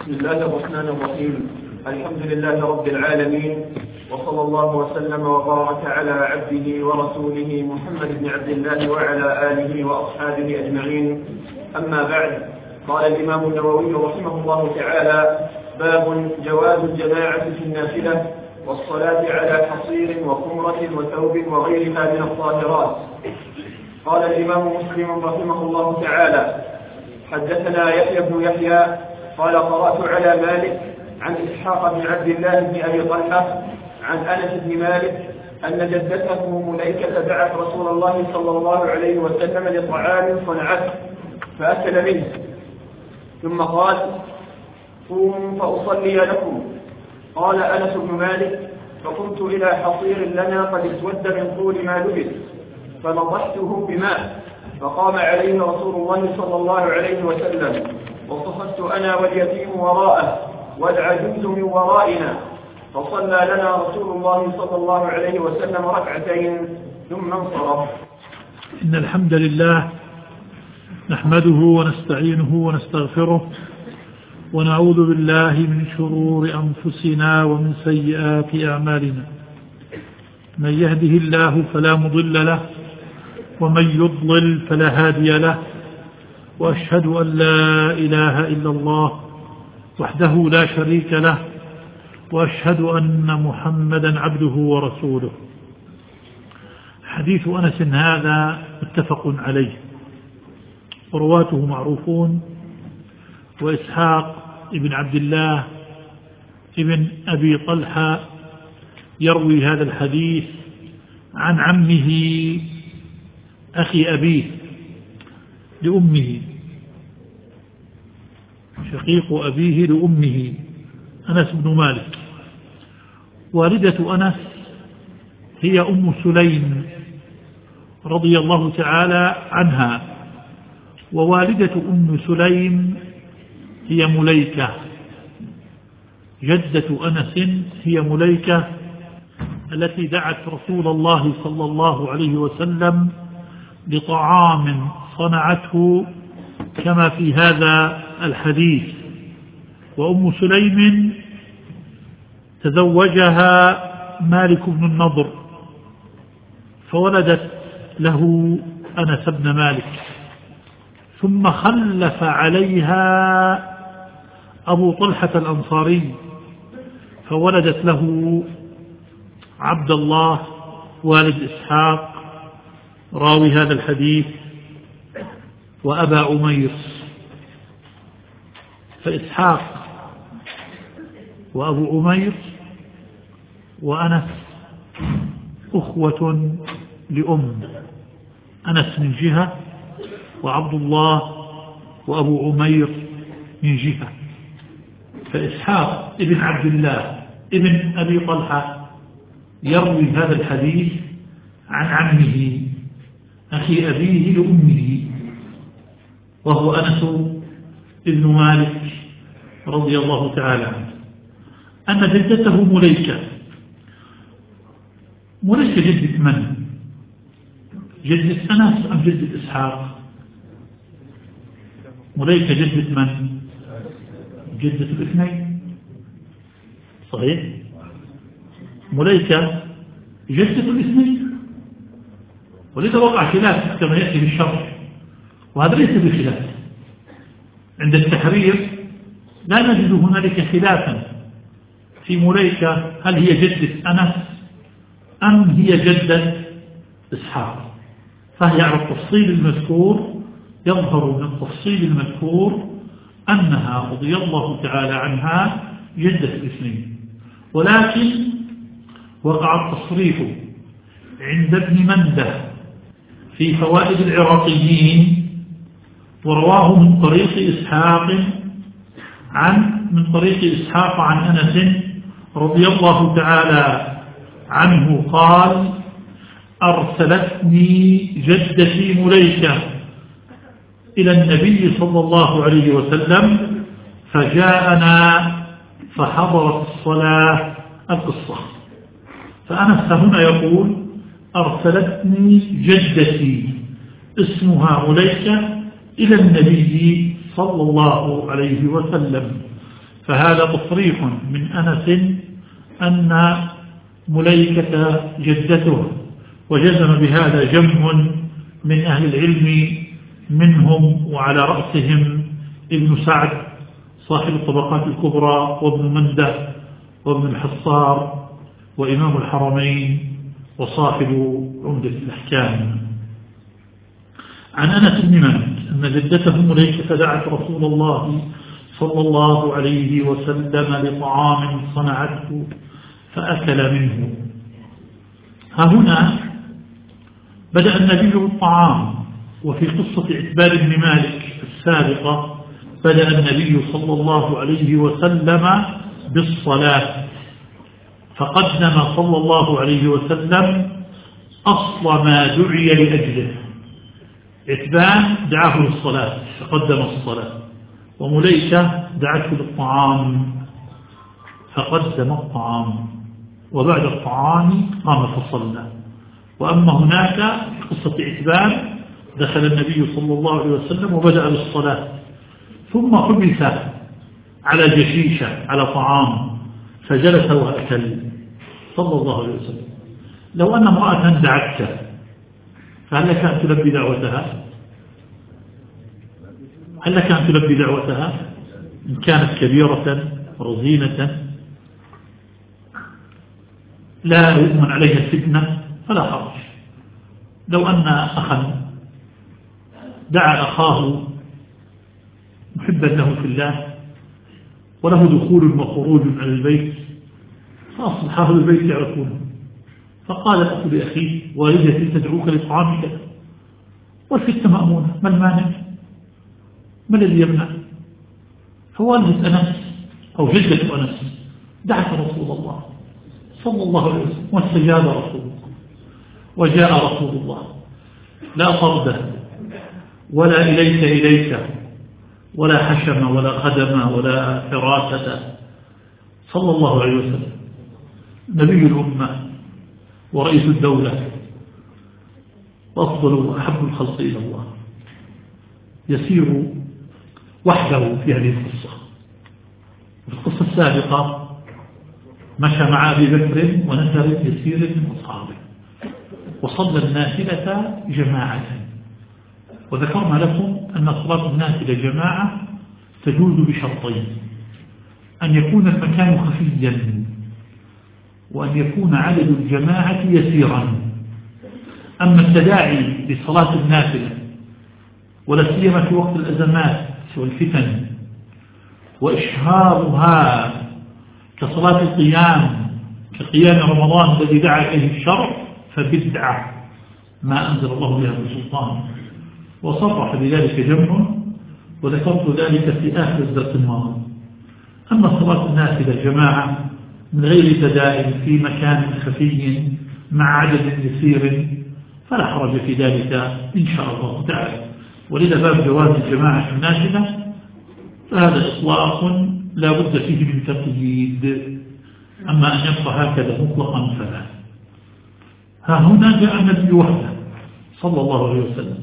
بسم الله الرحمن الرحيم. الحمد لله رب العالمين، وصلى الله وسلم وبارك على عبده ورسوله محمد بن عبد الله وعلى آله وأصحابه أجمعين. أما بعد، قال الإمام النووي رحمه الله تعالى: باب جواز الجماعة في النافلة والصلاة على حصير وخمرة وثوب وغيرها من الطاهرات. قال الإمام مسلم رحمه الله تعالى: حدثنا يحيى بن يحيى قال: قرأت على مالك عن إسحاق بن عبد الله بن أبي طلحة عن أنس بن مالك أن جدته مليكة دعت رسول الله صلى الله عليه وسلم لطعام صنعته فأكل منه، ثم قال: قوموا فأصلي لكم. قال أنس بن مالك: فقمت إلى حصير لنا قد اسود من طول ما لبث فنضحته بماء، فقام عليه رسول الله صلى الله عليه وسلم، وصفدت أنا واليتيم وراءه والعجوز من ورائنا، فصلى لنا رسول الله صلى الله عليه وسلم ركعتين ثم انصرف. إن الحمد لله نحمده ونستعينه ونستغفره ونعوذ بالله من شرور أنفسنا ومن سيئات أعمالنا. من يهده الله فلا مضل له ومن يضلل فلا هادي له، وأشهد أن لا إله إلا الله وحده لا شريك له، وأشهد أن محمدا عبده ورسوله. حديث أنس هذا متفق عليه، ورواته معروفون، وإسحاق ابن عبد الله ابن أبي طلحة يروي هذا الحديث عن عمه أخي أبيه لأمه، شقيق أبيه لأمه، أنس بن مالك. والدة أنس هي أم سليم رضي الله تعالى عنها، ووالدة أم سليم هي مليكة. جدة أنس هي مليكة التي دعت رسول الله صلى الله عليه وسلم لطعام صنعته كما في هذا الحديث. وأم سليم تزوجها مالك بن النضر، فولدت له أنس بن مالك، ثم خلف عليها أبو طلحة الأنصاري، فولدت له عبد الله والد إسحاق راوي هذا الحديث وأبا عمير. فإسحاق وأبو عمير وأنس أخوة لأم، أنس من جهة وعبد الله وأبو عمير من جهة. فإسحاق ابن عبد الله ابن أبي طلحة يروي هذا الحديث عن عمه أخي أبيه لأمه، وهو أنس ابن مالك رضي الله تعالى عنه، أن جدته مليكة. مليكة جدة من؟ جدة أنس أم جدة إسحاق؟ مليكة جدة من؟ جدة الاثنين، صحيح؟ مليكة جدة الاثنين، ولذا وقع خلاف كما يأتي بالشرح، وهذا ليس بخلاف. عند التحرير لا نجد هنالك خلافا في مليكة هل هي جدة أنس أم هي جدة إسحاق، فهي على التفصيل المذكور. يظهر من التفصيل المذكور أنها رضي الله تعالى عنها جدة الاثنين، ولكن وقع التصريف عند ابن منده في فوائد العراقيين، ورواه من طريق إسحاق عن أنس رضي الله تعالى عنه قال: أرسلتني جدتي مليكة إلى النبي صلى الله عليه وسلم فجاءنا فحضرت الصلاة. القصة. فأنس هنا يقول: أرسلتني جدتي اسمها مليكة إلى النبي صلى الله عليه وسلم فهذا تصريح من أنس أن مليكة جدته، وجزم بهذا جمع من أهل العلم منهم وعلى رأسهم ابن سعد صاحب الطبقات الكبرى، وابن منده، وابن الحصار، وإمام الحرمين، وصاحب عمدة الأحكام. عن أنس بن مالك أن جدته مليكة دعت رسول الله صلى الله عليه وسلم لطعام صنعته فأكل منه. ها هنا بدأ النبي بالطعام، وفي قصة عتبان بن مالك السابقة بدأ النبي صلى الله عليه وسلم بالصلاة، فقدم صلى الله عليه وسلم أصل ما دعي لأجله. عتبان دعاه للصلاة فقدم الصلاة، ومليكة دعته للطعام فقدم الطعام، وبعد الطعام قام فصلى. وأما هناك في قصة عتبان دخل النبي صلى الله عليه وسلم وبدأ بالصلاة، ثم حبس على جشيشة على طعام فجلس وأكل صلى الله عليه وسلم. لو أن امرأة دعتك فهل لك أن تلبي دعوتها؟ هل لك أن تلبي دعوتها إن كانت كبيرة رزينة لا يؤمن عليها الفتنة فلا حرج. لو أن أخا دعا أخاه محبا له في الله وله دخول وخروج على البيت، فأصبح أهل البيت يعرفونه، فقال الأخ لأخيه والدتي تدعوك لطعامك والفتنة مأمونة، ما المانع؟ ما الذي يمنع؟ فوالدة أنس أو جدة أنس دعت رسول الله صلى الله عليه وسلم واستجاب رسول الله، وجاء رسول الله لا طرده ولا إليك ولا حشم ولا خدم ولا حراسة، صلى الله عليه وسلم نبي الأمة ورئيس الدولة وأفضل وأحب الخلق إلى الله، يسير وحده في هذه القصة. في القصة السابقة مشى مع أبي بكر ونفر يسير من أصحابه وصلى النافلة جماعة. وذكرنا لكم أن صلاة النافلة جماعة تجوز بشرطين: أن يكون المكان خفيا، وأن يكون عدد الجماعة يسيرا. أما التداعي لصلاة النافلة ولا سيما في وقت الأزمات والفتن وإشهارها كصلاة القيام كقيام رمضان الذي دعا إليه الشرع فبدعة ما أنزل الله بها بسلطان، وصرح بذلك جمع وذكرت ذلك في آخر الدرس الماضي. أما صلاة النافلة جماعة من غير تداعي في مكان خفي مع عدد يسير فلا حرج في ذلك إن شاء الله تعالى. ولذا باب جواز الجماعة النافلة فهذا إطلاق لا بد فيه من تقييد، أما أن يبقى هكذا مطلقا فلا. ها هنا جاء النبي وحده صلى الله عليه وسلم،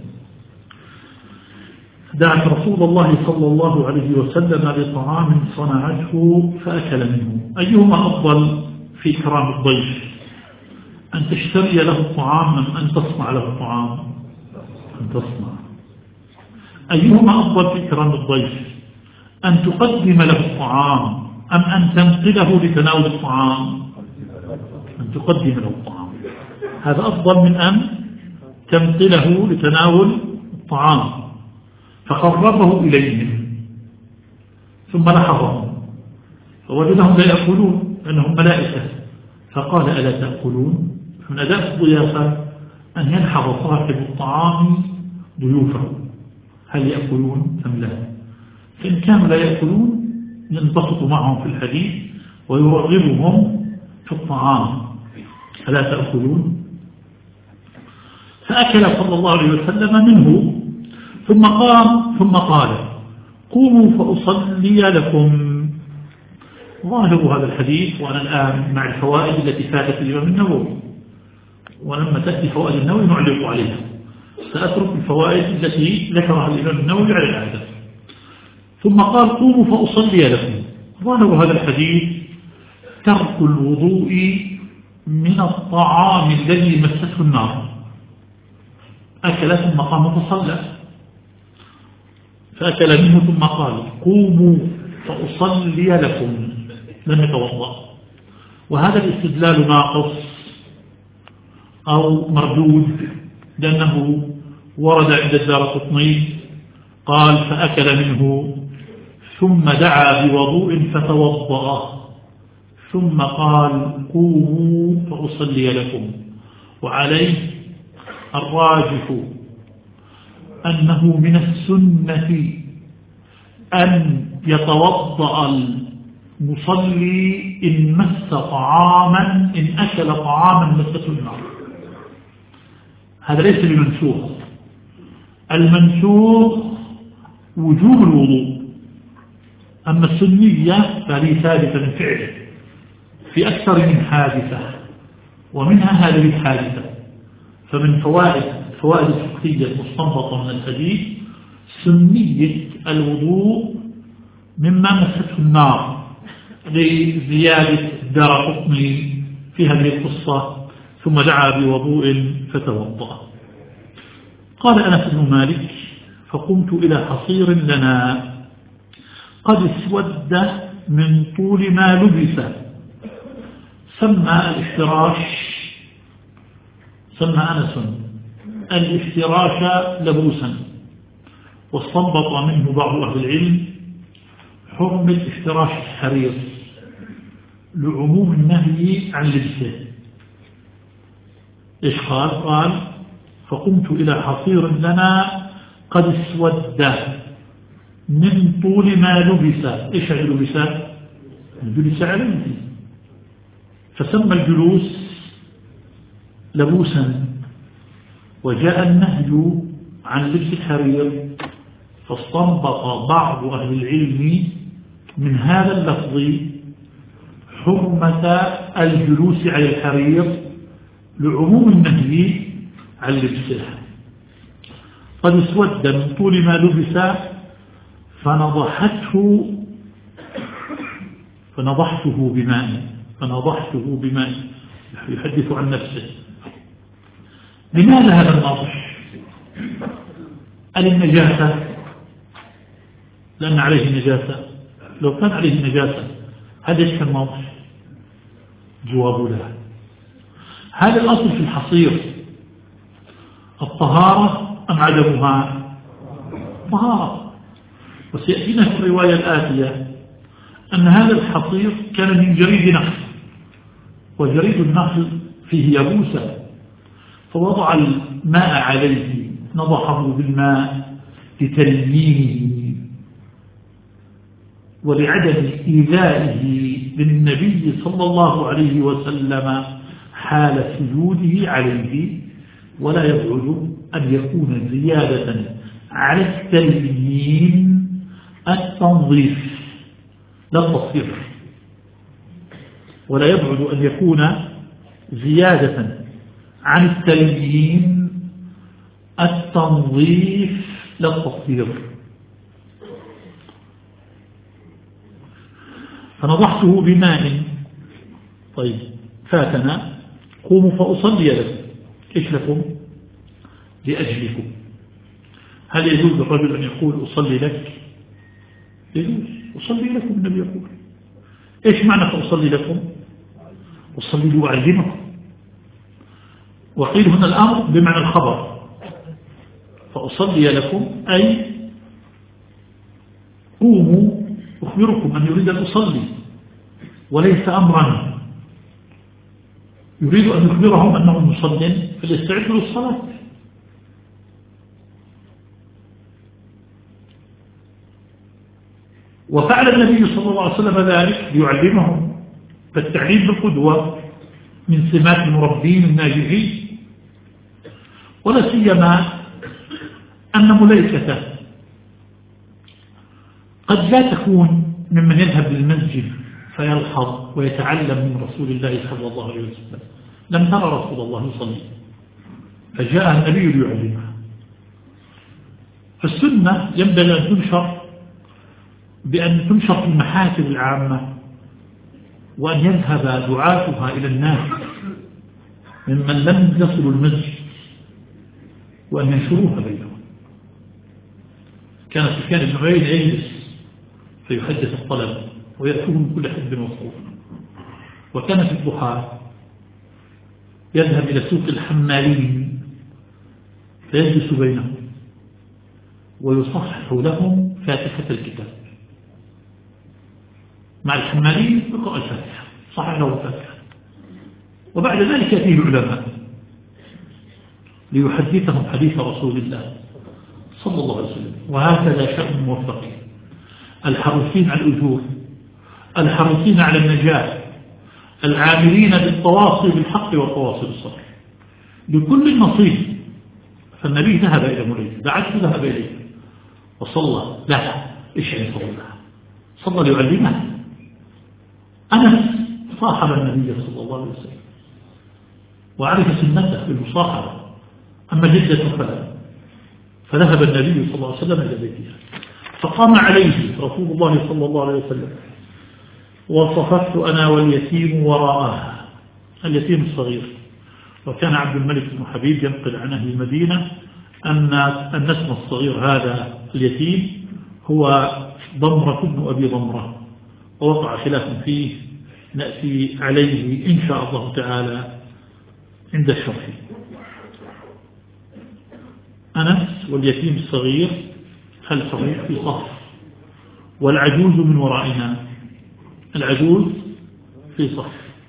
دعت رسول الله صلى الله عليه وسلم لطعام صنعته فأكل منه. أيهما أفضل في إكرام الضيف؟ أن تشتري له الطعام أم أن تصنع له الطعام؟ أن تصنع. أيهما أفضل في إكرام الضيف؟ أن تقدم له الطعام أم أن تنقله لتناول الطعام؟ أن تقدم له الطعام، هذا أفضل من أن تنقله لتناول الطعام. فقربه إليهم ثم لحظهم فوجدهم لا يأكلون لأنهم ملائكة، فقال ألا تأكلون؟ من أداء الضيافة أن يلحظ صاحب الطعام ضيوفه هل يأكلون أم لا. فإن كانوا لا يأكلون ينبسط معهم في الحديث ويرغبهم في الطعام. ألا تأكلون؟ فأكل صلى الله عليه وسلم منه ثم قام ثم قال قوموا فأصلي لكم. ظاهر هذا الحديث وأنا الآن مع الفوائد التي فاتت الإمام النووي، ولما تأتي فوائد النووي نعلق عليها، سأترك الفوائد التي ذكرها الإمام النووي على العادة. ثم قال قوموا فأصلي لكم. ظاهر هذا الحديث ترك الوضوء من الطعام الذي مسته النار. أكل ثم قام فصلى، فأكل منه ثم قال قوموا فأصلي لكم، لم يتوضأ. وهذا الاستدلال ناقص أو مردود، لأنه ورد عند الدارقطني قال فأكل منه ثم دعا بوضوء فتوضأ ثم قال قوموا فأصلي لكم. وعليه الراجح أنه من السنة أن يتوضأ المصلي إن مس طعاما، إن أكل طعاما مسته النار. هذا ليس بمنسوخ. المنسوخ وجوب الوضوء، أما السنية فهي ثابتة من فعله في أكثر من حادثة، ومنها هذه الحادثة. فمن فوائد الفقهية المستنبطة من الحديث سنية الوضوء مما مسته النار، لزيادة الدارقطني في هذه القصة ثم دعا بوضوء فتوضأ. قال أنس بن مالك فقمت إلى حصير لنا قد اسود من طول ما لبس. سمى أنس الافتراش لبوسا، واستنبط منه بعض أهل العلم حرمة افتراش الحرير لعموم النهي عن لبسه. إيش قال فقمت إلى حصير لنا قد اسود من طول ما لبس. إيش لبس عليه، فسمى الجلوس لبوسا. وجاء النهي عن لبس الحرير، فاستنبط بعض أهل العلم من هذا اللفظ حرمة الجلوس على الحرير لعموم النهي عن لبسه. قد اسود من طول ما لبس فنضحته بماء يحدث عن نفسه. لماذا هذا النضح؟ النجاسة، لأن عليه نجاسة. لو كان عليه نجاسة هذا ايش كان نضح؟ جواب لا. هذا الأصل في الحصير الطهارة أم عدمها؟ طهارة. وسيأتينا في الرواية الآتية أن هذا الحصير كان من جريد نخل، وجريد النخل فيه يبوسة، فوضع الماء عليه نضحه بالماء لتلمينه ولعدم إيذائه للنبي صلى الله عليه وسلم حال سجوده عليه. ولا يبعد أن يكون زيادة على التلمين التنظيف لا التصفير، ولا يبعد أن يكون زيادة عن التلمين التنظيف لا التصفير. فنضحته بماء. طيب فاتنا قوموا فأصلي لكم. إيش لكم؟ لأجلكم. هل يجوز للرجل أن يقول أصلي لك؟ يجوز. أصلي لكم النبي يقول. إيش معنى فأصلي لكم؟ أصلي لأعلمكم. وقيل هنا الأمر بمعنى الخبر، فأصلي لكم أي قوموا أخبركم أن يريد أن أصلي، وليس أمرا يريد أن يخبرهم أنه مصلٍ فليستعدوا للصلاة. وفعل النبي صلى الله عليه وسلم ذلك ليعلمهم، فالتعليم بالقدوة من سمات المربين الناجحين. ولا سيما أن ملائكته قد لا تكون ممن يذهب للمسجد فيلحظ ويتعلم من رسول الله صلى الله عليه وسلم. لم ترى رسول الله يصلي فجاء النبي ليعلمها. فالسنة ينبغي أن تنشر بأن تنشر في المحافل العامة، وأن يذهب دعاتها إلى الناس ممن لم يصلوا المسجد وأن ينشروها بينهم. كان سفيان بن عيينة يجلس فيحدث الطلبة ويأتون من كل حزب وصوب. وكان في الضحى يذهب إلى سوق الحمالين فيجلس بينهم ويصحح لهم فاتحة الكتاب. مع الحمالين يقرأ الفاتحة، صحح له الفاتحة، وبعد ذلك يأتيه العلماء ليحدثهم حديث رسول الله صلى الله عليه وسلم. وهكذا شأن الموفقين الحريصين على الأجور، الحريصين على النجاة، العاملين بالتواصي بالحق والتواصي بالصبر، لكل نصيب. فالنبي ذهب إلى مريد، دعته ذهب إليه وصلى. لا، إيش يعني صلى ليعلمه. أنس صاحب النبي صلى الله عليه وسلم وعرف سنته بالمصاحبة، أما جدته فذهب النبي صلى الله عليه وسلم إلى بيتها فقام عليه رسول الله صلى الله عليه وسلم وصففت أنا واليتيم وراءه، اليتيم الصغير. وكان عبد الملك بن حبيب ينقل عن أهل المدينة أن اسم الصغير هذا اليتيم هو ضمرة بن أبي ضمرة، ووقع خلاف فيه نأتي عليه إن شاء الله تعالى عند الشرح. أنس واليتيم الصغير الصغير في صف، والعجوز من ورائنا، العجوز في صف.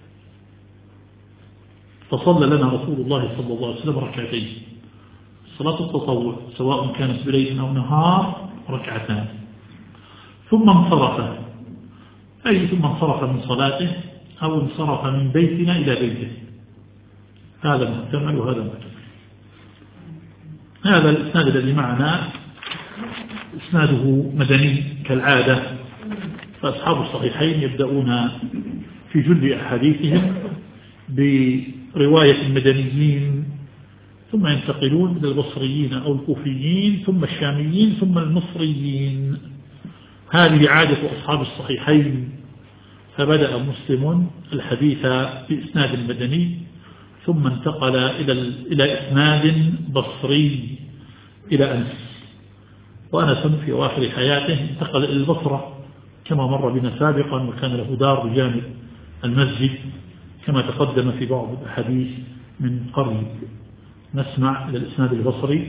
فصلى لنا رسول الله صلى الله عليه وسلم ركعتين، صلاة التطوع سواء كانت بليل أو نهار ركعتان، ثم انصرف، أي ثم انصرف من صلاته أو انصرف من بيتنا إلى بيته. هذا محتمل وهذا محتمل. هذا الإسناد الذي معنا إسناده مدني كالعادة، فأصحاب الصحيحين يبدأون في جل أحاديثهم برواية المدنيين، ثم ينتقلون إلى البصريين أو الكوفيين، ثم الشاميين، ثم المصريين. هذه عادة أصحاب الصحيحين. فبدأ مسلم الحديث بإسناد المدني، ثم انتقل إلى إسناد بصري إلى أنس. وأنس في أواخر حياته انتقل إلى البصرة كما مر بنا سابقا، وكان له دار بجانب المسجد كما تقدم في بعض الأحاديث من قريب. نسمع إلى الإسناد البصري.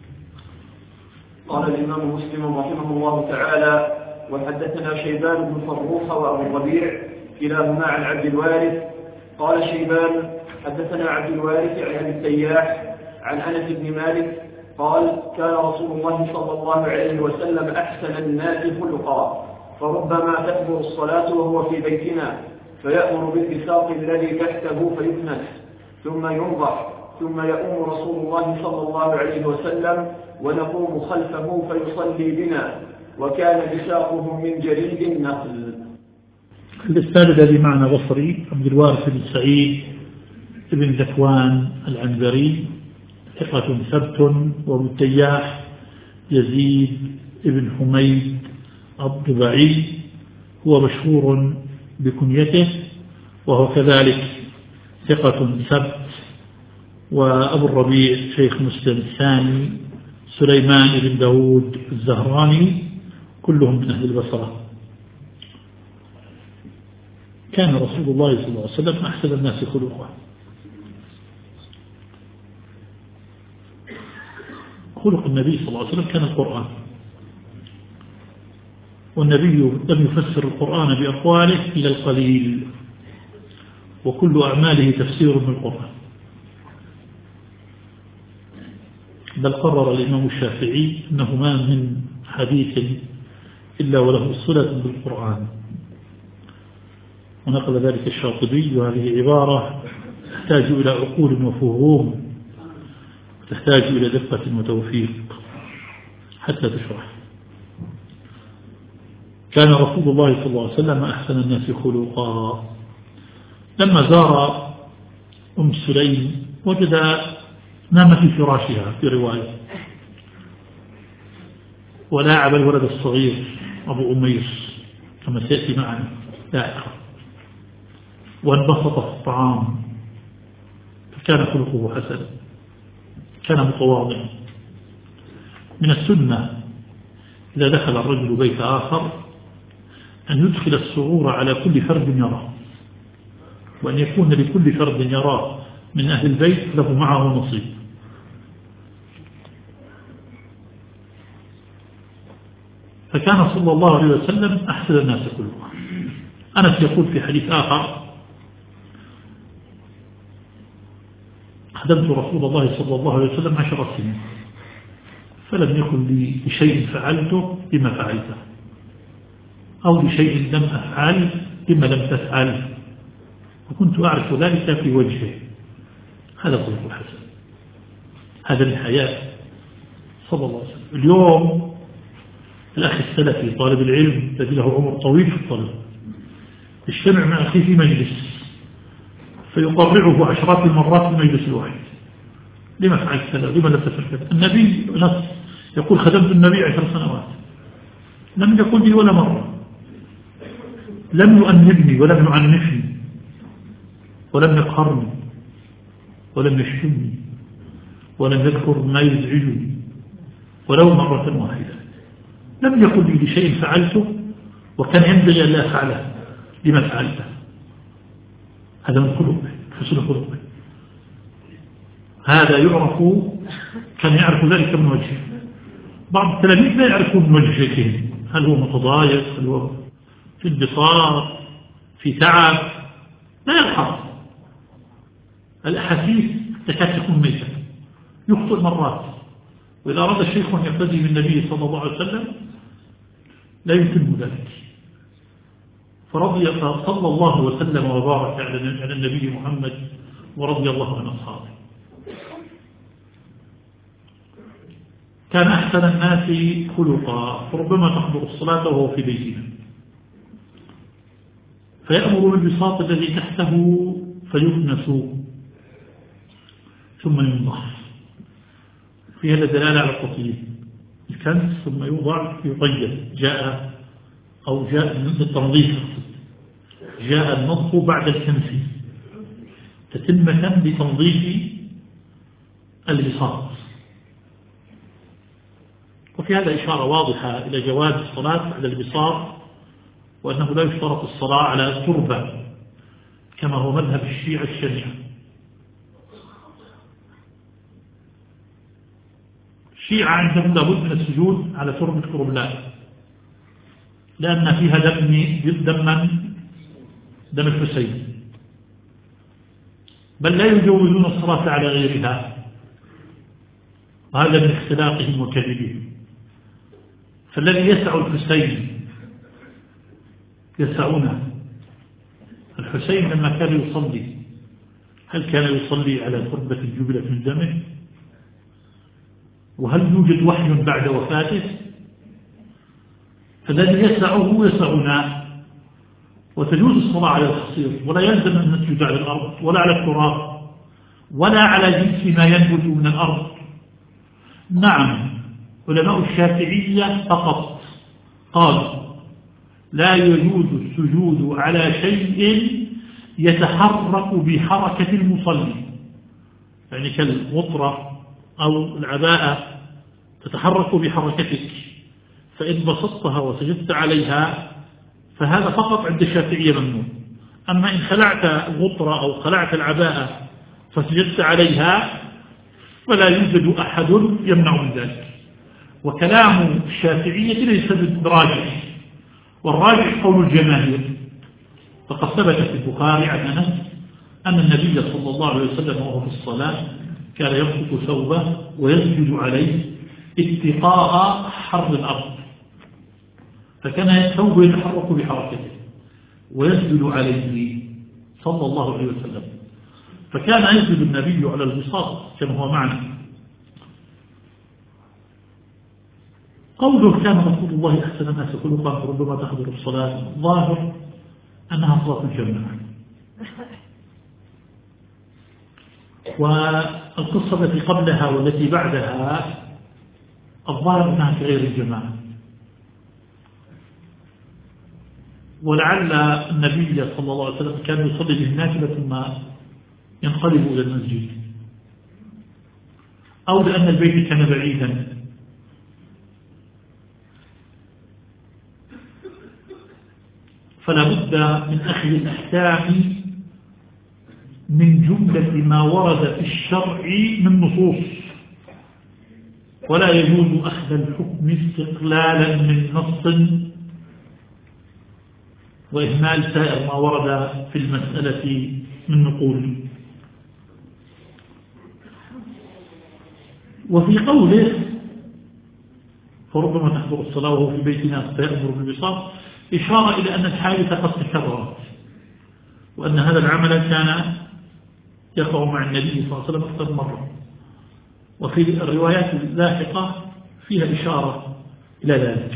قال الإمام مسلم رحمه الله تعالى: وحدثنا شيبان بن فروخ وأبو الربيع كلاهما عن عبد الوارث. قال شيبان: حدثنا عبد الوارث عن أبي التياح عن أنس بن مالك قال: كان رسول الله صلى الله عليه وسلم أحسن الناس خلقا، فربما تكبر الصلاة وهو في بيتنا فيأمر بالبساط الذي تحته فيكنس ثم ينضح، ثم يؤم رسول الله صلى الله عليه وسلم ونقوم خلفه فيصلي بنا، وكان بساطه من جريد النخل. الإسناد الذي معنا بصري عبد الوارث بن سعيد بن ذكوان العنبري ثقة ثبت، وابو التياح يزيد بن حميد الضبعي هو مشهور بكنيته وهو كذلك ثقة ثبت. وأبو الربيع شيخ مسلم الثاني سليمان بن داود الزهراني كلهم من أهل البصرة. كان رسول الله صلى الله عليه وسلم أحسن الناس خلقا. خلق النبي صلى الله عليه وسلم كان القرآن، والنبي لم يفسر القرآن بأقواله إلا القليل، وكل أعماله تفسير من القرآن. بل قرر الإمام الشافعي أنه ما من حديث إلا وله صلة بالقرآن، ونقل ذلك الشاطبي. وهذه عبارة تحتاج إلى عقول وفهوم، تحتاج إلى دقة وتوفيق حتى تشرح. كان رسول الله صلى الله عليه وسلم أحسن الناس خلقا. لما زار أم سليم وجد نام في فراشها في رواية، ولاعب الولد الصغير أبو أمير كما سيأتي معنا لاحقا، وانبسط في الطعام، فكان خلقه حسنا، كان متواضعا. من السنة إذا دخل الرجل بيت آخر أن يدخل السرور على كل فرد يراه، وأن يكون لكل فرد يراه من أهل البيت له معه نصيب. فكان صلى الله عليه وسلم أحسن الناس كلهم. أنس يقول في حديث آخر: خدمت رسول الله صلى الله عليه وسلم 10 سنين، فلم يكن لي بشيء فعلته بما فعلته، أو بشيء لم أفعل بما لم تفعل، وكنت أعرف ذلك في وجهه. هذا خلق الحسن، هذا الحياة صلى الله عليه وسلم. اليوم الأخ السلفي طالب العلم الذي له عمر طويل في الطلب يجتمع مع أخيه في مجلس فيقرعه عشرات المرات في المجلس الواحد: لما فعلت كذا؟ لما لم تفعل كذا؟ النبي نص يقول: خدمت النبي 10 سنوات، لم يقل لي ولا مرة، لم يؤنبني ولم يعنفني ولم يقهرني ولم يشتمني ولم يذكر ما يزعجني ولو مرة واحدة. لم يقل لي بشيء فعلته وكان ينبغي أن لا أفعله لما فعلته. هذا من خلقه، حسن خلقه. هذا يعرف، كان يعرف ذلك من وجهه. بعض التلاميذ لا يعرفون من وجهه، هل هو متضايق، هل هو في انبساط، في تعب، لا يلحظ. الأحاسيس تكاد تكون ميتة، يخطئ مرات. وإذا أراد الشيخ أن يقتدي بالنبي صلى الله عليه وسلم لا يتم ذلك. صلى الله وسلم وبارك على النبي محمد ورضي الله عن أصحابه. كان أحسن الناس خلقا، فربما تحضر الصلاة وهو في بيته فيأمر بالبساط الذي تحته فيكنس ثم ينضح. في هذا دلالة على التطيب، الكنس ثم يوضع يطيب. جاء بالتنظيف، جاء النظف بعد الكنس تتمة لتنظيف البساط. وفي هذا إشارة واضحة إلى جواز الصلاة على البساط، وأنه لا يشترط الصلاة على التربة كما هو مذهب الشيعة الشنيعة. الشيعة عندهم لابد من السجود على تربة كربلاء، لأن فيها دم الحسين، بل لا يجوزون الصلاة على غيرها، وهذا من اختلاقهم وكذبهم. فالذي يسع الحسين يسعونه. الحسين لما كان يصلي هل كان يصلي على تربة جبلة من دمه؟ وهل يوجد وحي بعد وفاته؟ فالذي يسعه يسعنا، وتجوز الصلاة على الخصير، ولا يلزم أن نسجد على الأرض ولا على التراب ولا على جنس ما ينبت من الأرض. نعم، علماء الشافعية فقط قالوا لا يجوز السجود على شيء يتحرك بحركة المصلي، يعني كالغطرة أو العباءة تتحرك بحركتك، فإن بسطتها وسجدت عليها فهذا فقط عند الشافعية ممنوع. أما إن خلعت الغطرة أو خلعت العباءة فسجدت عليها فلا يوجد أحد يمنع من ذلك. وكلام الشافعية ليس براجح، والراجح قول الجماهير. فقد ثبت في البخاري عن أنس أن النبي صلى الله عليه وسلم وهو في الصلاة كان يمسك ثوبه ويسجد عليه اتقاء حر الأرض، فكان الثوب يتحرك بحركته ويسجد عليه صلى الله عليه وسلم. فكان يسجد النبي على البساط كما هو معنا. قوله كان رسول الله أحسن الناس خلقا ربما تحضر الصلاة، ظاهر أنها صلاة الجماعة. والقصة التي قبلها والتي بعدها الظاهر أنها في غير الجماعة، ولعل النبي صلى الله عليه وسلم كان يصلي بالنافلة ثم ينقلب إلى المسجد، أو لأن البيت كان بعيدا. فلا بد من أخذ الأحكام من جملة ما ورد في الشرع من نصوص، ولا يجوز أخذ الحكم استقلالا من نص وإهمال سائر ما ورد في المسألة من نقول. وفي قوله فربما تحضر الصلاة وهو في بيت ناس فيأمر بالبساط إشارة إلى أن الحادثة قد تكررت، وأن هذا العمل كان يقع مع النبي صلى الله عليه وسلم أكثر مرة. وفي الروايات اللاحقة فيها إشارة إلى ذلك.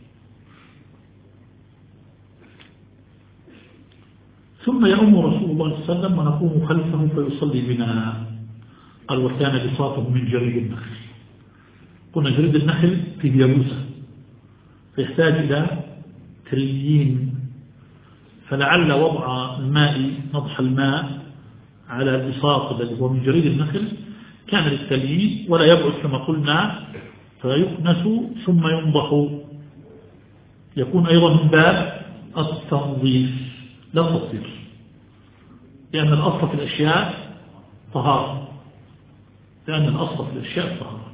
ثم يؤم رسول الله صلى الله عليه وسلم ونقوم خلفه فيصلي بنا. قال وكان بساطه من جريد النخل. قلنا جريد النخل في يابوسة فيحتاج إلى تريين، فلعل وضع الماء نضح الماء على البساط الذي هو من جريد النخل كان للتليين، ولا يبعد كما قلنا فيكنس ثم ينضح، يكون أيضا من باب التنظيف لا تصير، لأن الأصل في الأشياء طهارة، لأن الأصل في الأشياء طهارة.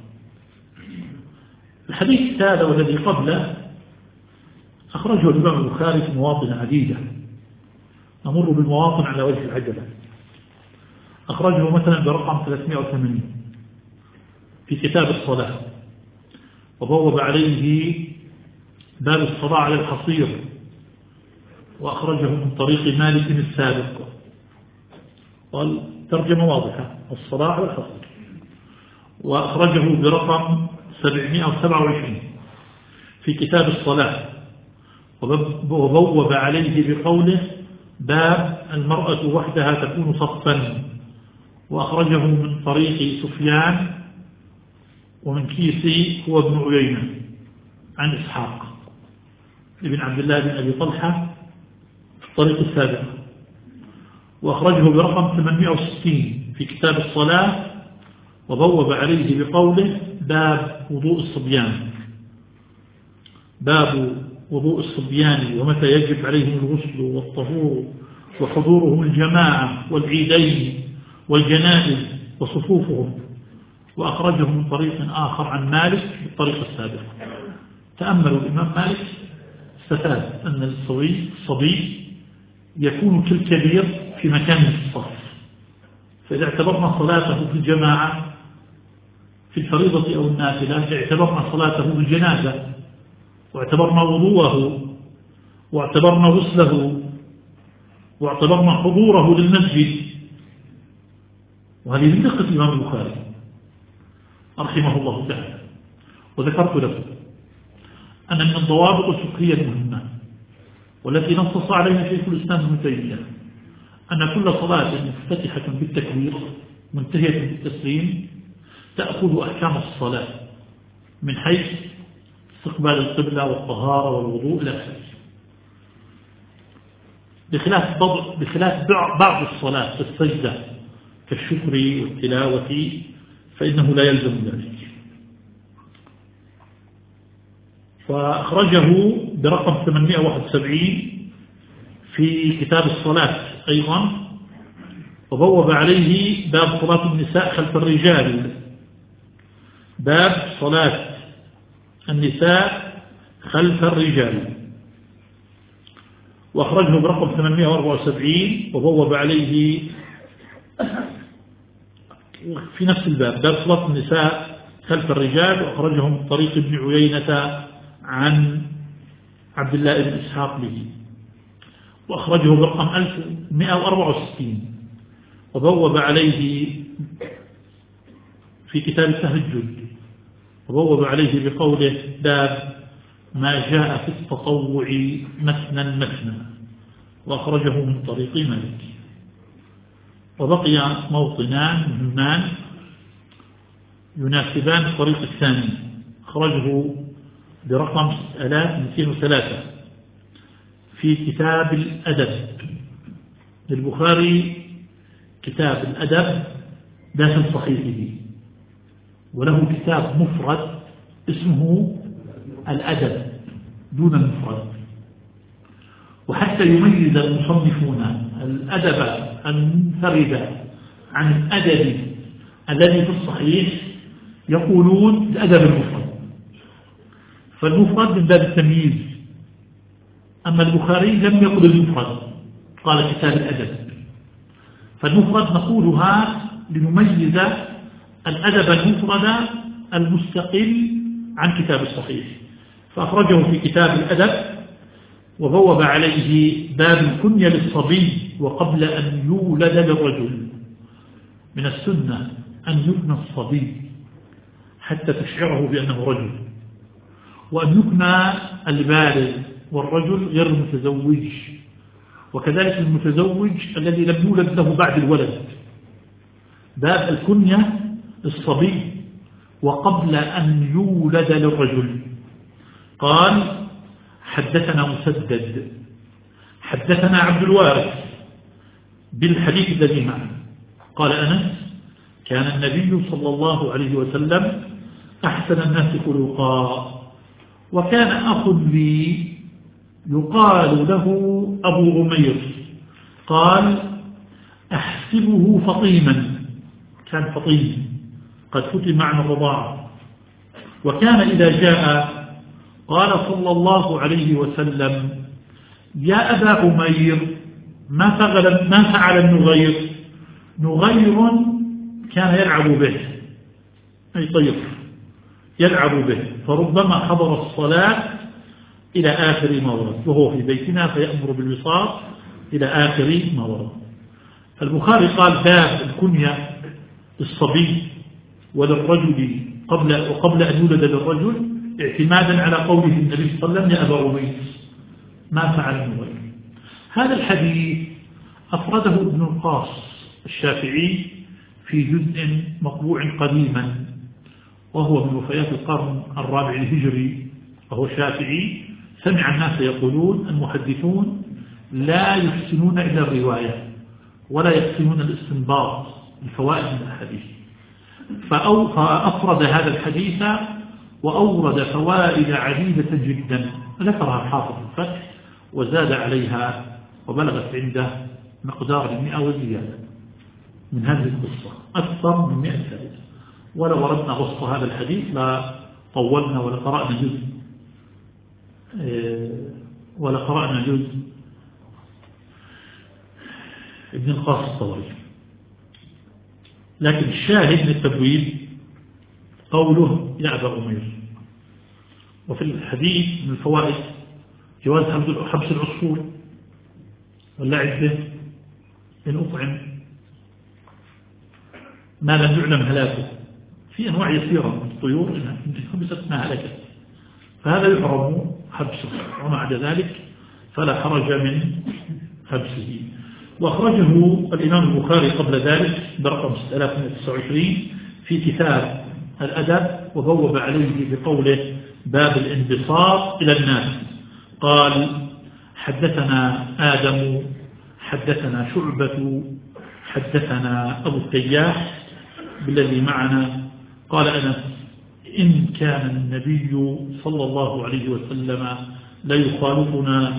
الحديث هذا والذي قبله أخرجه الإمام البخاري في مواطن عديدة، نمر بالمواطن على وجه العجلة. أخرجه مثلا برقم 380 في كتاب الصلاة، وبوب عليه باب الصلاة على الحصير، وأخرجه من طريق مالك السابق، قال ترجمة واضحة الصلاة على الحصير. وأخرجه برقم 727 في كتاب الصلاة، وبوب عليه بقوله باب المرأة وحدها تكون صفا، وأخرجه من طريق سفيان ومن كيسي هو ابن عيينة عن إسحاق ابن عبد الله بن أبي طلحة في الطريق السابق، وأخرجه برقم 860 في كتاب الصلاة، وبوب عليه بقوله باب وضوء الصبيان، باب وضوء الصبيان ومتى يجب عليهم الغسل والطهور وحضورهم الجماعة والعيدين والجنائز وصفوفهم. وأخرجه من طريق آخر عن مالك بالطريق السابق. تأملوا الإمام مالك استفاد أن الصبي يكون كالكبير في مكان الصف، فإذا اعتبرنا صلاته في الجماعة في الفريضة أو النافلة اعتبرنا صلاته بالجنازة، واعتبرنا وضوءه، واعتبرنا غسله، واعتبرنا حضوره للمسجد. وهذه من دقة الإمام البخاري رحمه الله تعالى. وذكرت لكم أن من الضوابط الفقهية المهمة والتي نصص عليها شيخ الإسلام ابن تيمية أن كل صلاة مفتتحة بالتكبير منتهية بالتسليم تأخذ أحكام الصلاة من حيث استقبال القبلة والطهارة والوضوء إلى آخره، بخلاف بعض الصلاة السجدة كالشكر والتلاوة فإنه لا يلزم ذلك. فأخرجه برقم 871 في كتاب الصلاة أيضا، وبوب عليه باب صلاة النساء خلف الرجال، باب صلاة النساء خلف الرجال، وأخرجه برقم 874 وبوب عليه في نفس الباب باب صلاة النساء خلف الرجال، وأخرجه من طريق ابن عيينة عن عبد الله بن إسحاق به، وأخرجه برقم 1164 وبوب عليه في كتاب التهجد، وبوب عليه بقوله باب ما جاء في التطوع مثنى، وأخرجه من طريق مالك. وبقي موطنان مهمان يناسبان الطريق الثاني، أخرجه برقم 1203 في كتاب الأدب للبخاري، كتاب الأدب داخل صحيحه، وله كتاب مفرد اسمه الأدب دون المفرد. وحتى يميز المصنفون الأدب المنفرد عن الأدب الذي في الصحيح يقولون الأدب المفرد، فالمفرد من باب التمييز. أما البخاري لم يقل المفرد، قال كتاب الأدب، فالمفرد نقولها لنميز الأدب المفرد المستقل عن كتاب الصحيح. فأخرجه في كتاب الأدب وبوب عليه باب الكنية للصبي وقبل أن يولد للرجل. من السنة أن يكنى الصبي حتى تشعره بأنه رجل، وأن يكنى البالغ والرجل غير المتزوج، وكذلك المتزوج الذي لم يولد له بعد الولد. باب الكنية للصبي وقبل أن يولد للرجل. قال حدثنا مسدد حدثنا عبد الوارث بالحديث الذي معه قال أنس كان النبي صلى الله عليه وسلم أحسن الناس خلقا، وكان أخ لي يقال له أبو عمير، قال أحسبه فطيما، كان فطيم قد فتم معنى الرضاعة، وكان إذا جاء قال صلى الله عليه وسلم يا أبا عمير ما فعل النغير. نغير كان يلعب به، أي طير يلعب به، فربما حضر الصلاة إلى آخر ما ورد، وهو في بيتنا فيأمر بالوصال إلى آخر ما ورد. فالبخاري قال باب الكنية للصبي وللرجل وقبل أن يولد للرجل، اعتمادا على قوله النبي صلى الله عليه وسلم يا أبا عمير ما فعل النغير. هذا الحديث أفرده ابن القاص الشافعي في جزء مطبوع قديما، وهو من وفيات القرن الرابع الهجري، وهو شافعي. سمع الناس يقولون المحدثون لا يحسنون إلى الرواية ولا يحسنون الاستنباط الفوائد من الحديث، فأفرد هذا الحديث وأورد فوائد عديدة جدا ذكرها الحافظ الفتح وزاد عليها، وبلغت عنده مقدار 100 وزيادة من هذه القصة، أكثر من 100 فائدة. ولو وردنا وسط هذا الحديث لا طولنا ولا قرأنا جزء ابن القاص الطويل. لكن الشاهد من التبويب قوله يا أبا عمير. وفي الحديث من الفوائد جواز حبس العصفور واللعب به إن أطعم ما لم يعلم هلاكه. في أنواع يسيرة من الطيور إنها حبست ما هلكت، فهذا يحرم حبسه، ومع عدا ذلك فلا حرج من حبسه. وأخرجه الإمام البخاري قبل ذلك برقم 6129 في كتاب الأدب، وبوب عليه بقوله باب الانبساط إلى الناس. قال حدثنا آدم حدثنا شعبة حدثنا أبو التياح بالذي معنا قال أنس إن كان النبي صلى الله عليه وسلم لا يخالفنا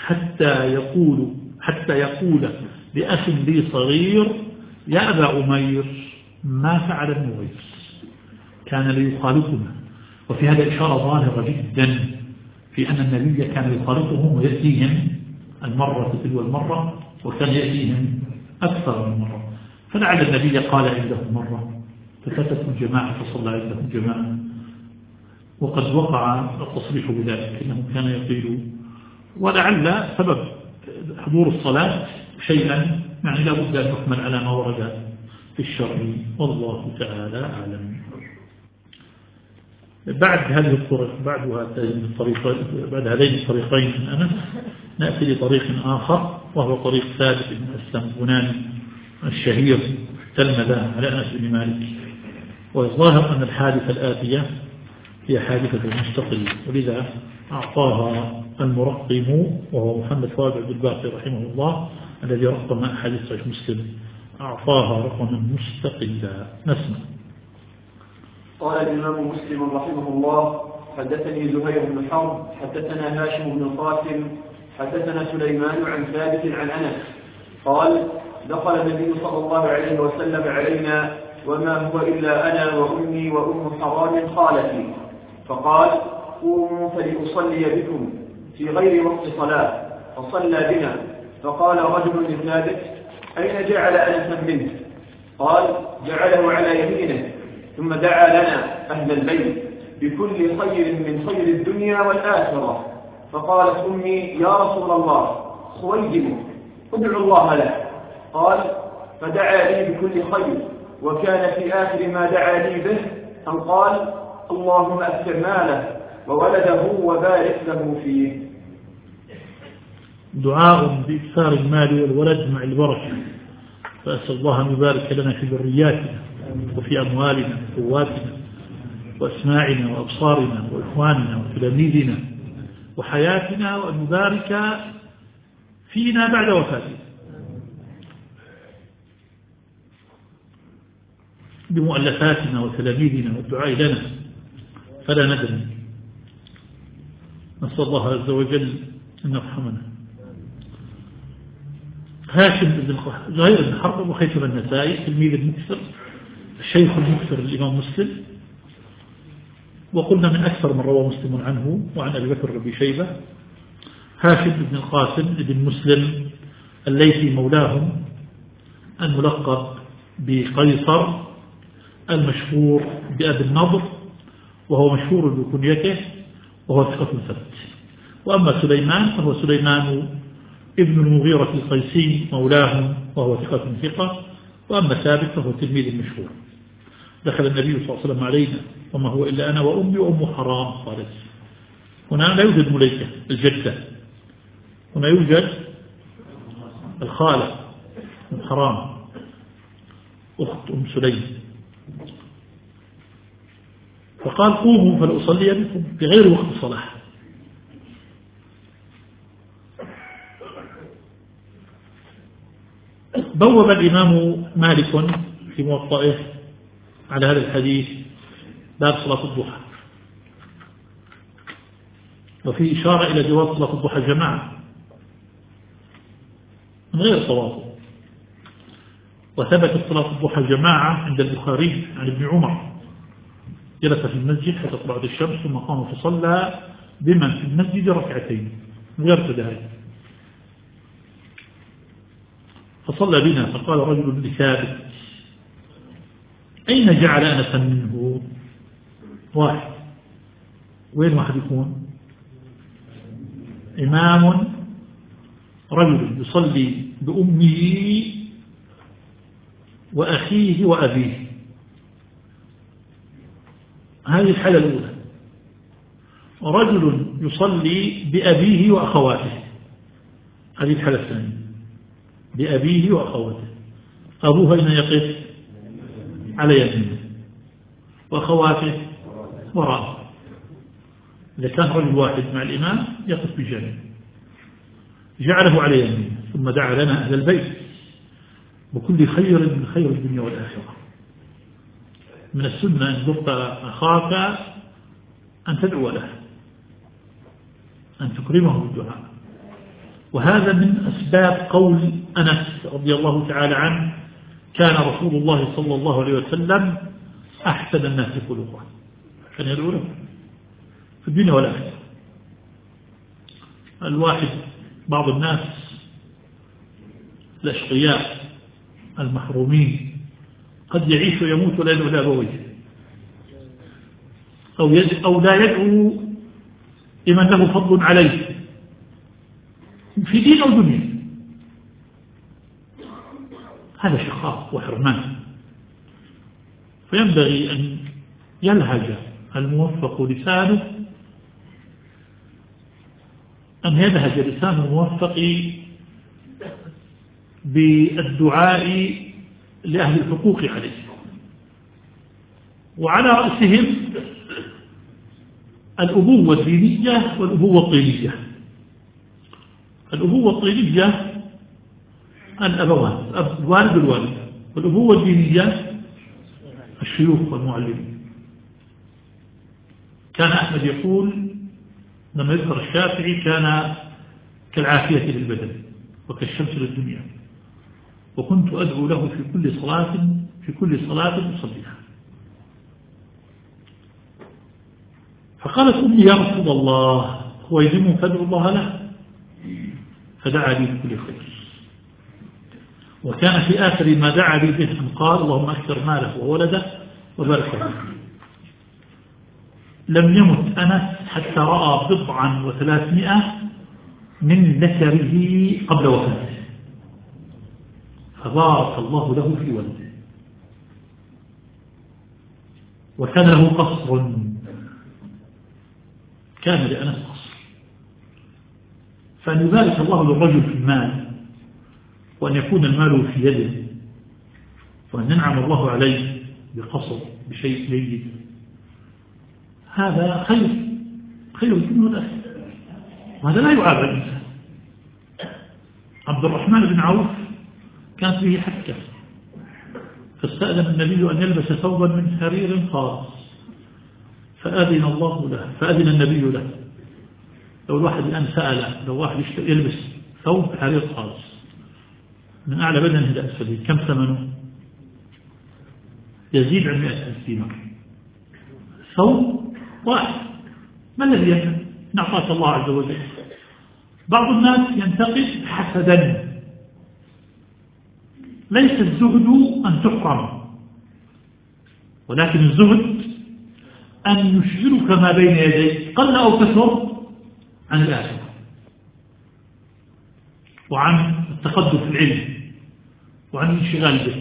حتى يقول لأخ لي صغير يا أبا عمير ما فعل النغير، كان ليخالفنا. وفي هذا إشارة ظاهرة جدا في أن النبي كان يخالطهم ويأتيهم المرة تلو المرة، وكان يأتيهم أكثر من مرة. فلعل النبي قال عندهم مرة ففاتته الجماعة فصلى عندهم جماعة، وقد وقع التصريح بذلك إنه كان يقيل. ولعل سبب حضور الصلاة شيئا يعني لا بد أن يحمل على ما ورد في الشرع، والله تعالى أعلم. بعد هذه الطرق بعد هذين الطريقين من أنس نأتي لطريق آخر، وهو طريق ثابت بن أسلم البناني الشهير تلمذة على أنس بن مالك. والظاهر أن الحادثة الآتية هي حادثة مستقلة، ولذا أعطاها المرقم وهو محمد فؤاد عبد الباقي رحمه الله الذي رقم أحاديث صحيح مسلم، أعطاها رقما مستقلا. نسمع. قال الإمام مسلم رحمه الله: حدثني زهير بن حرب حدثنا هاشم بن القاسم حدثنا سليمان عن ثابت عن أنس قال: دخل النبي صلى الله عليه وسلم علينا وما هو إلا أنا وأمي وأم حرام خالتي، فقال: قوموا فلأصلي بكم في غير وقت صلاة، فصلى بنا. فقال رجل لثابت: أين جعل أنسا منه؟ قال: جعله على يمينه، ثم دعا لنا أهل البيت بكل خير من خير الدنيا والآخرة. فقالت أمي: يا رسول الله خويدمه، ادعو الله له. قال: فدعا لي بكل خير، وكان في آخر ما دعا لي به أن قال: اللهم أكثر ماله وولده وبارك له فيه. دعاء بإكثار المال والولد مع البركة، فأسأل الله أن يبارك لنا في ذرياتنا وفي أموالنا وقواتنا وأسماعنا وأبصارنا وإخواننا وتلاميذنا وحياتنا، وأن يبارك فينا بعد وفاتنا بمؤلفاتنا وتلاميذنا والدعاء لنا فلا ندم. نسأل الله عز وجل أن يرحمنا. هاشم بن زهير بن حرب وخيثم النسائي تلميذ المكثر الشيخ المكثر الإمام مسلم، وقلنا من أكثر من روى مسلم عنه وعن أبي بكر بن شيبة. هاشم بن القاسم بن مسلم الليثي مولاهم الملقب بقيصر المشهور بأبي النضر، وهو مشهور بكنيته وهو ثقة ثبت. وأما سليمان فهو سليمان ابن المغيرة القيسي مولاهم وهو ثقة. وأما ثابت فهو تلميذ مشهور. دخل النبي صلى الله عليه وسلم علينا وما هو إلا أنا وأمي وأم حرام قالت. هنا لا يوجد مليكة الجدة، هنا يوجد الخالة أم حرام أخت أم سليم. فقال: قوموا فلأصلي بكم بغير وقت صلاة. بوب الإمام مالك في موطئه على هذا الحديث باب صلاة الضحى، وفي إشارة إلى جواز صلاة الضحى جماعة من غير صواب. وثبت صلاة الضحى جماعة عند البخاري عن ابن عمر: جلس في المسجد حتى طلعت الشمس ثم قام فصلى بمن في المسجد ركعتين من غير تداعي. فصلى بنا فقال رجل لثابت: أين جعل أنسا منه؟ واحد. وين واحد يكون؟ إمام رجل يصلي بأمه وأخيه وأبيه، هذه الحالة الأولى. رجل يصلي بأبيه وأخواته، هذه الحالة الثانية، بأبيه وأخواته. أبوه أين يقف؟ على يمينه، وأخواته وراءه. إذا كان رجل واحد مع الإمام يقف بجانبه، جعله على يمينه، ثم دعا لنا أهل البيت بكل خير من خير الدنيا والآخرة. من السنة أن زرت أخاك أن تدعو له، أن تكرمه بالدعاء. وهذا من أسباب قول أنس رضي الله تعالى عنه: كان رسول الله صلى الله عليه وسلم أحسن الناس خلقا. كان يدعو له في الدنيا والآخرة. الواحد بعض الناس الأشقياء المحرومين قد يعيش ويموت ولا يدعو لأبويه، أو لا يدعو لمن له فضل عليه في دين أو دنيا. هذا شقاء وحرمان. فينبغي أن يلهج الموفق لسانه، أن يلهج لسان الموفق بالدعاء لأهل الحقوق عليه، وعلى رأسهم الأبوة الدينية والأبوة الطينية. الأبوة الطينية الأبوات، الوالد والوالدة، والأبوة الدينية الشيوخ والمعلمين. كان أحمد يقول لما يذكر الشافعي كان كالعافية للبدن وكالشمس للدنيا، وكنت أدعو له في كل صلاة أصليها. فقالت أمي يا رسول الله هو يذم فادعو الله له، فدعا لي بكل خير. وكان في آخر ما دعا لي به أن قال اللهم أكثر ماله وولده وبارك له. لم يمت أنس حتى رأى 300 من ذكره قبل وفاته، فبارك الله له في ولده. وكان له قصر، كان لأنس قصر. فأن يبارك الله للرجل في المال، وأن يكون المال في يده، وأن ينعم الله عليه بقصر بشيء جيد، هذا خير من الأهل، وهذا لا يعاب الإنسان. عبد الرحمن بن عوف كانت به حكة، فاستأذن النبي أن يلبس ثوبا من حرير خاص، فأذن النبي له. لو الواحد الآن سأل، لو واحد يلبس ثوب حرير خاص من أعلى بدنه إلى أسفله كم ثمنه؟ يزيد عن 100,000 دينار. ثوب واحد، ما الذي يفعل؟ نعطاك الله عز وجل. بعض الناس ينتقد حسدا. ليس الزهد أن تحرم، ولكن الزهد أن يشغلك ما بين يديك قل أو كثر عن الآخرة وعن التقدم في العلم وعن الانشغال به.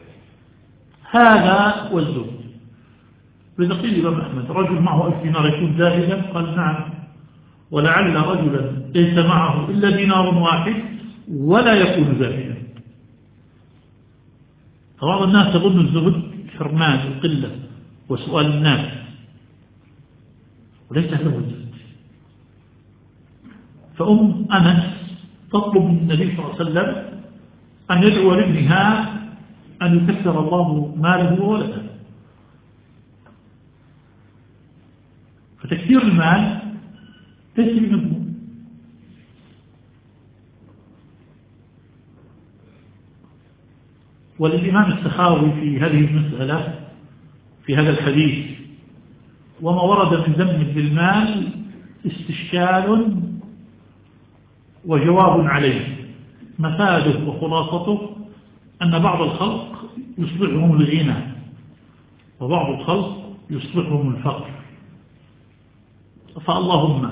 هذا هو الزهد. وإذا قيل الإمام أحمد رجل معه 1000 دينار يكون زاهدا؟ قال نعم، ولعل رجلا ليس معه إلا دينار واحد ولا يكون زاهدا. بعض الناس يظن الزهد حرمان وقلة وسؤال الناس، وليس هذا هو الزهد. فأم أنس تطلب من النبي صلى الله عليه وسلم أن يدعو لابنها أن يكثر الله ماله وولده. فتكثير المال ليس بمذموم. وللإمام السخاوي في هذه المسألة في هذا الحديث وما ورد من ذم بالمال استشكال وجواب عليه. مفاده وخلاصته أن بعض الخلق يصلحهم الغنى وبعض الخلق يصلحهم الفقر. فاللهم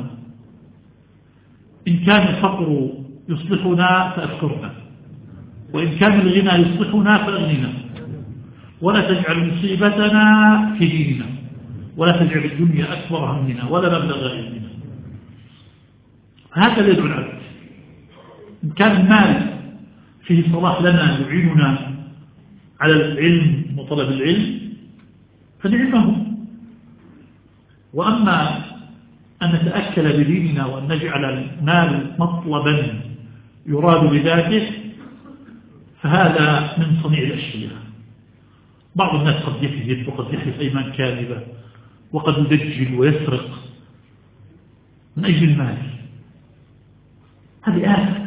إن كان الفقر يصلحنا فأفكرنا، وإن كان الغنى يصلحنا فأغننا، ولا تجعل مصيبتنا في ديننا، ولا تجعل الدنيا أكبر همنا ولا مبلغ علمنا. هكذا يدعو العبد. إن كان المال فيه صلاح لنا يعيننا على العلم وطلب العلم فنعمه. وأما أن نتأكل بديننا وأن نجعل المال مطلبا يراد بذاته فهذا من صنيع الأشياء. بعض الناس قد يكذب وقد يحلف أيمان كاذبة وقد يدجل ويسرق من أجل المال. هذه آفة.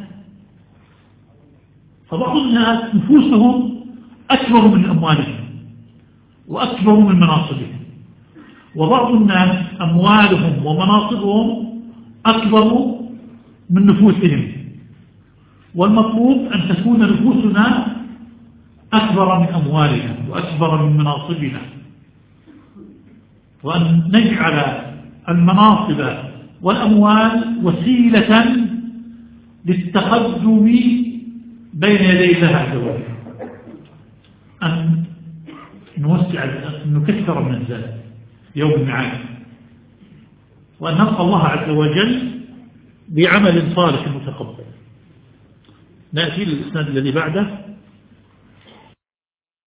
فبعض الناس نفوسهم أكبر من أموالهم وأكبر من مناصبهم، وبعض الناس أموالهم ومناصبهم أكبر من نفوسهم. والمطلوب أن تكون نفوسنا أكبر من أموالنا وأكبر من مناصبنا، وأن نجعل المناصب والأموال وسيلة للتقدم بين يدي الله عز وجل. أن نكثر من الزاد يوم المعاد، وأن نلقى الله عز وجل بعمل صالح متقبل. نأتي للإسناد الذي بعده.